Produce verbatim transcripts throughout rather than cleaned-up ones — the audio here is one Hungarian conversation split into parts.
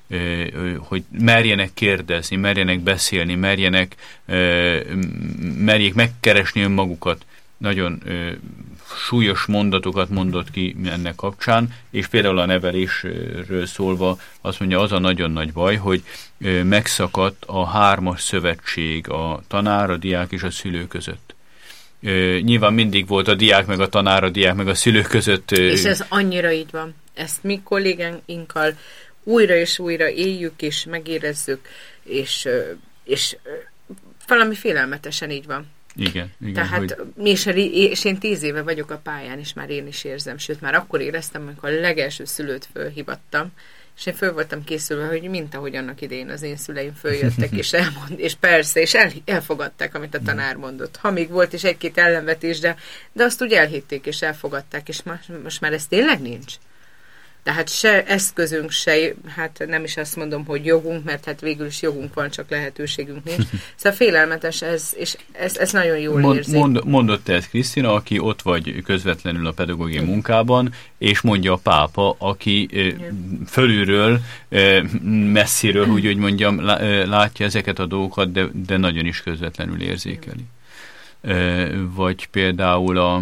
hogy merjenek kérdezni, merjenek beszélni, merjenek, merjék megkeresni önmagukat. Nagyon súlyos mondatokat mondott ki ennek kapcsán, és például a nevelésről szólva azt mondja, az a nagyon nagy baj, hogy megszakadt a hármas szövetség a tanár, a diák és a szülő között. Nyilván mindig volt a diák meg a tanár, a diák meg a szülő között. És ez annyira így van. Ezt mi kollégánkkal újra és újra éljük, és megérezzük, és, és valami félelmetesen így van. Igen, igen. Tehát hogy... mi is, és én tíz éve vagyok a pályán, és már én is érzem, sőt, már akkor éreztem, amikor a legelső szülőt fölhívattam, és én föl voltam készülve, hogy mint ahogy annak idején az én szüleim följöttek, és elmond, és persze, és el, elfogadták, amit a tanár mondott. Ha még volt is egy-két ellenvetés, de, de azt úgy elhitték, és elfogadták, és most, most már ez tényleg nincs. Tehát se eszközünk, se, hát nem is azt mondom, hogy jogunk, mert hát végül is jogunk van, csak lehetőségünk nincs. Szóval félelmetes ez, és ez, ez nagyon jól Mond, érzi. Mond, mondott te ezt, Krisztina, aki ott vagy közvetlenül a pedagógiai munkában, és mondja a pápa, aki Igen. fölülről, messziről, úgy, hogy mondjam, látja ezeket a dolgokat, de, de nagyon is közvetlenül érzékeli. Vagy például a,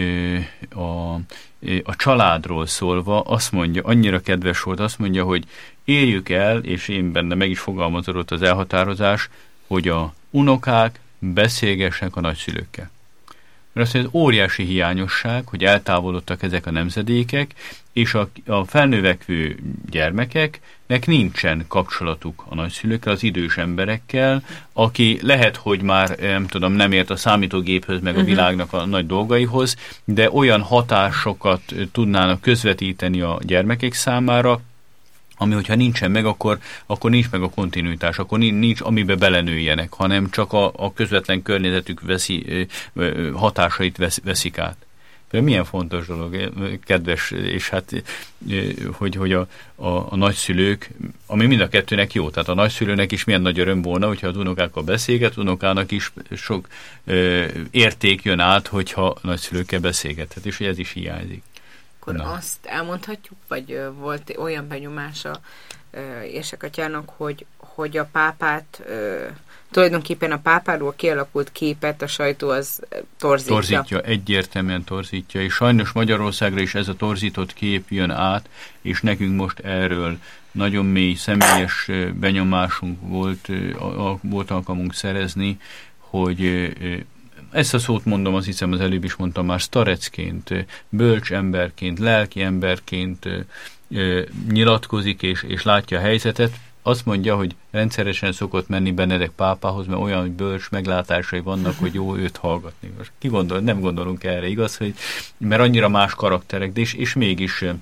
a, a családról szólva azt mondja, annyira kedves volt, azt mondja, hogy érjük el, és én benne meg is fogalmazott az elhatározás, hogy a unokák beszélgessenek a nagyszülőkkel. Mert azt mondja, ez óriási hiányosság, hogy eltávolodtak ezek a nemzedékek, és a, a felnövekvő gyermekeknek nincsen kapcsolatuk a nagyszülőkkel, az idős emberekkel, aki lehet, hogy már nem tudom, nem ért a számítógéphöz, meg a világnak a nagy dolgaihoz, de olyan hatásokat tudnának közvetíteni a gyermekek számára, ami, hogyha nincsen meg, akkor, akkor nincs meg a kontinuitás, akkor nincs, amiben belenőjenek, hanem csak a, a közvetlen környezetük veszi, hatásait vesz, veszik át. Milyen fontos dolog, kedves, és hát, hogy, hogy a, a, a nagyszülők, ami mind a kettőnek jó, tehát a nagyszülőnek is milyen nagy öröm volna, hogyha az unokákkal beszélget, unokának is sok ö, érték jön át, hogyha a nagyszülőkkel beszélgethet, és ez is hiányzik. Akkor Na. azt elmondhatjuk, vagy ö, volt olyan benyomása érsekatyának, hogy, hogy a pápát, ö, tulajdonképpen a pápáról kialakult képet a sajtó az torzítja. Torzítja, egyértelműen torzítja, és sajnos Magyarországra is ez a torzított kép jön át, és nekünk most erről nagyon mély személyes benyomásunk volt, volt alkalmunk szerezni, hogy ezt a szót mondom, azt hiszem az előbb is mondtam már, starecként, bölcs emberként, lelki emberként nyilatkozik és, és látja a helyzetet. Azt mondja, hogy rendszeresen szokott menni Benedek pápához, mert olyan bölcs meglátásai vannak, hogy jó őt hallgatni. Most ki gondol, nem gondolunk erre, igaz, hogy, mert annyira más karakterek, de és, és mégis ö,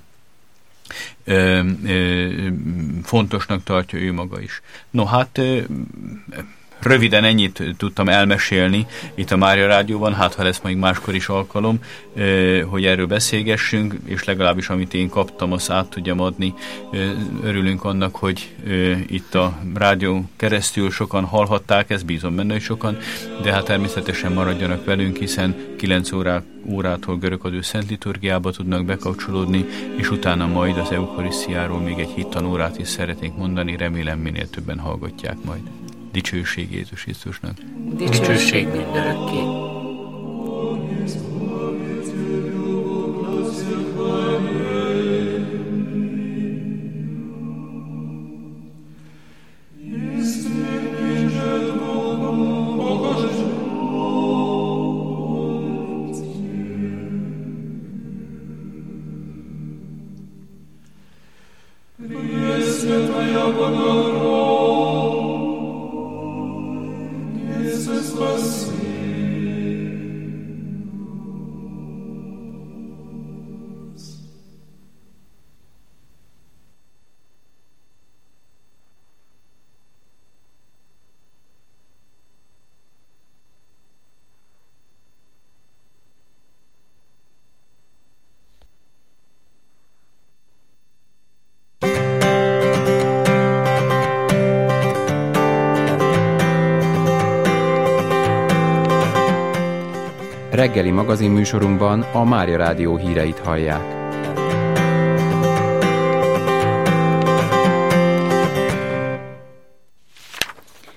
ö, fontosnak tartja ő maga is. No hát ö, röviden ennyit tudtam elmesélni itt a Mária Rádióban, hát ha lesz majd máskor is alkalom, hogy erről beszélgessünk, és legalábbis amit én kaptam, azt át tudjam adni. Örülünk annak, hogy itt a rádió keresztül sokan hallhatták, ezt bízom benne, hogy sokan, de hát természetesen maradjanak velünk, hiszen kilenc órá, órától görögadő szent liturgiába tudnak bekapcsolódni, és utána majd az eukarisztiáról még egy hittanórát is szeretnénk mondani, remélem minél többen hallgatják majd. Dicsőség Jézus Krisztusnak. Dicsőség mindörökké. Reggeli magazinműsorunkban a Mária Rádió híreit hallják.